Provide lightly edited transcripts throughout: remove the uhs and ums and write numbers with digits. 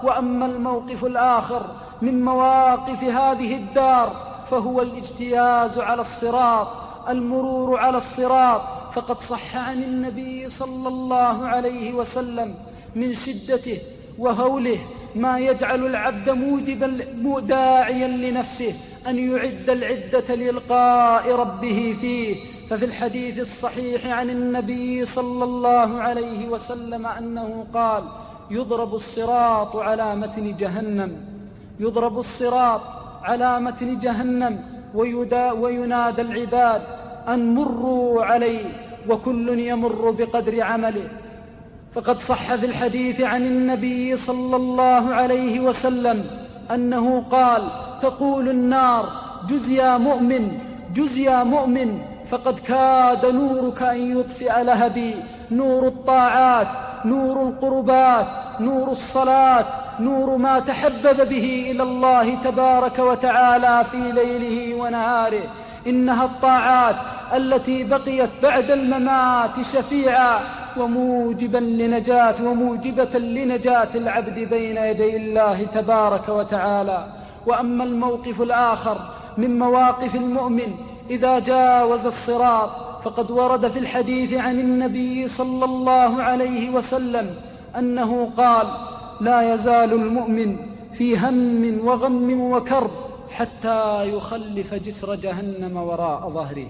وأما الموقف الآخر من مواقف هذه الدار فهو الاجتياز على الصراط، المرور على الصراط. فقد صح عن النبي صلى الله عليه وسلم من شدته وهوله ما يجعل العبد داعيا لنفسه أن يعد العدة للقاء ربه فيه. ففي الحديث الصحيح عن النبي صلى الله عليه وسلم أنه قال: يضرب الصراط على متن جهنم، يضرب الصراط على متن جهنم وينادى العباد أن مروا عليه، وكل يمر بقدر عمله. فقد صح في الحديث عن النبي صلى الله عليه وسلم أنه قال: تقول النار: جز يا مؤمن، جز يا مؤمن، فقد كاد نورك أن يطفئ لهبي. نور الطاعات، نور القربات، نور الصلاة، نور ما تحبب به إلى الله تبارك وتعالى في ليله ونهاره. إنها الطاعات التي بقيت بعد الممات شفيعا وموجبا وموجبة لنجاة العبد بين يدي الله تبارك وتعالى. وأما الموقف الآخر من مواقف المؤمن إذا جاوز الصراط فقد ورد في الحديث عن النبي صلى الله عليه وسلم أنه قال: لا يزال المؤمن في هم وغم وكرب حتى يخلف جسر جهنم وراء ظهره.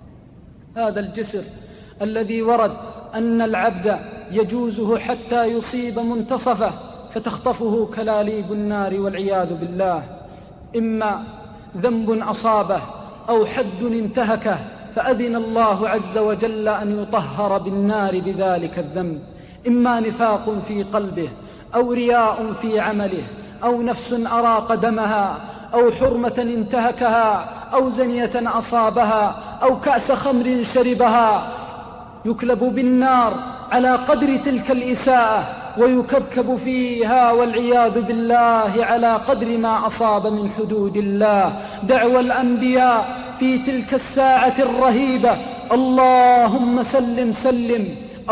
هذا الجسر الذي ورد أن العبد يجوزه حتى يصيب منتصفه فتخطفه كلاليب النار والعياذ بالله، إما ذنب أصابه أو حد انتهكه فأذن الله عز وجل أن يطهر بالنار بذلك الذنب، إما نفاق في قلبه أو رياء في عمله أو نفس أراق دمها أو حرمة انتهكها أو زنية أصابها أو كأس خمر شربها، يكلب بالنار على قدر تلك الإساءة ويكبكب فيها والعياذ بالله على قدر ما أصاب من حدود الله. دعوى الأنبياء في تلك الساعة الرهيبة: اللهم سلم سلم،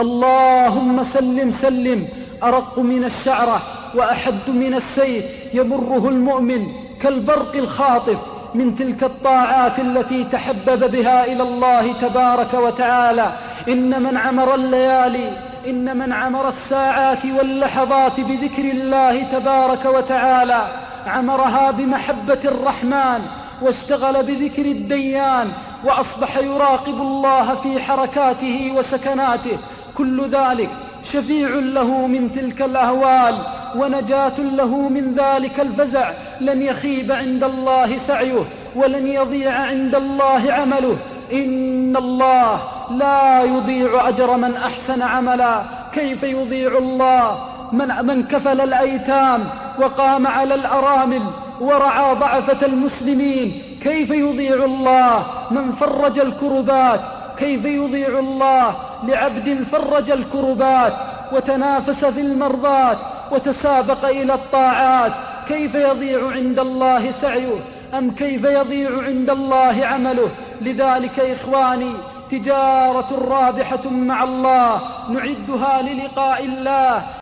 اللهم سلم سلم، أرق من الشعرة وأحد من السيف يمره المؤمن كالبرق الخاطف من تلك الطاعات التي تحبب بها إلى الله تبارك وتعالى. إن من عمر الليالي، إن من عمر الساعات واللحظات بذكر الله تبارك وتعالى عمرها بمحبة الرحمن واشتغل بذكر الديان وأصبح يراقب الله في حركاته وسكناته، كل ذلك شفيع له من تلك الأهوال ونجاة له من ذلك الفزع. لن يخيب عند الله سعيه ولن يضيع عند الله عمله. إن الله لا يضيع أجر من أحسن عملا. كيف يضيع الله من كفل الأيتام وقام على الأرامل ورعى ضعفة المسلمين؟ كيف يضيع الله من فرج الكربات؟ كيف يضيع الله لعبد فرج الكربات وتنافس في المرضات وتسابق إلى الطاعات؟ كيف يضيع عند الله سعيه؟ أم كيف يضيع عند الله عمله؟ لذلك إخواني تجارة رابحة مع الله نعدها للقاء الله